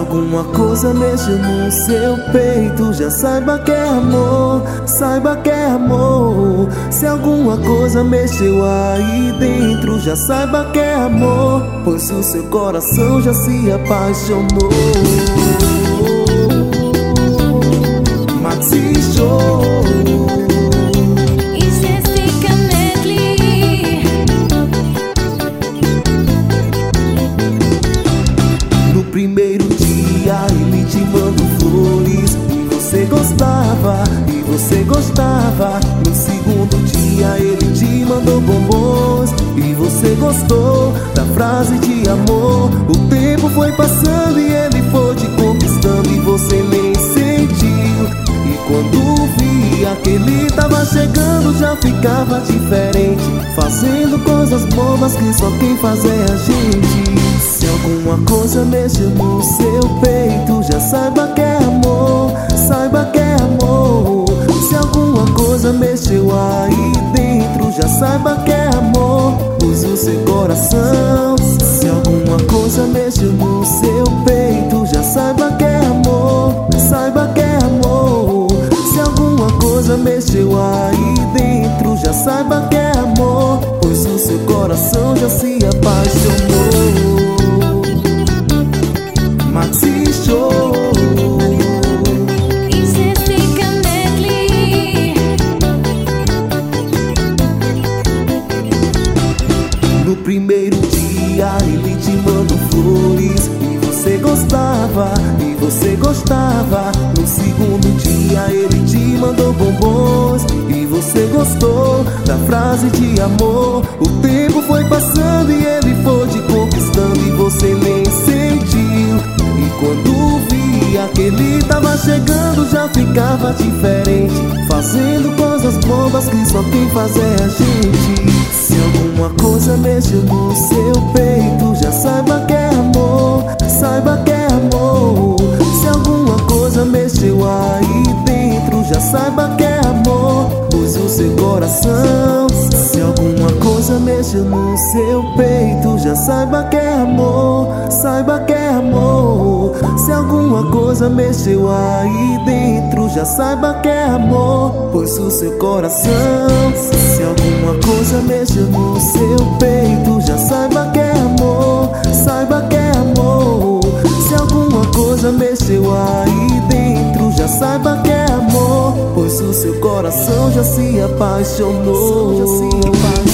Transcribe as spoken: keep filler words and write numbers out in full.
alguma coisa mexeu no seu peito, já saiba que é amor, saiba que é amor. Se alguma coisa mexeu aí dentro, já saiba que é amor, pois o seu coração já se apaixonou. Maxi Show. Primeiro dia ele te mandou flores e você gostava, e você gostava. No segundo dia ele te mandou bombons e você gostou da frase de amor. O tempo foi passando e ele foi te conquistando e você nem sentiu. E quando via que ele tava chegando, já ficava diferente, fazendo coisas bobas que só quem faz é a gente. Se alguma coisa mexeu no seu peito, já saiba que é amor, saiba que é amor. Se alguma coisa mexeu aí dentro, já saiba que é amor, pois o seu coração. Se alguma coisa mexeu no seu peito, já saiba que é amor, saiba que é amor. Se alguma coisa mexeu aí dentro, já saiba que é amor, pois o seu coração já se apaixonou. Maxi Show. No primeiro dia ele te mandou flores e você gostava, e você gostava. No segundo dia ele te mandou bombons e você gostou da frase de amor. O tempo foi passando e ele foi te conquistando e você nem sentiu. E quando via que ele tava chegando, já ficava diferente, fazendo coisas bobas que só quem faz é a gente. Se alguma coisa mexeu no seu peito, já saiba que é amor, saiba que é amor. Se alguma coisa mexeu aí dentro, já saiba que é amor, pois o seu coração. Se alguma coisa mexeu no seu peito, já saiba que é amor, saiba que é amor. Se alguma coisa mexeu aí dentro, já saiba que é amor, pois o seu coração. Se alguma coisa mexeu no seu peito, já saiba que é amor, saiba que é amor. Se alguma coisa mexeu aí dentro, já saiba que é amor, pois o seu coração já se apaixonou. Já se apaixonou.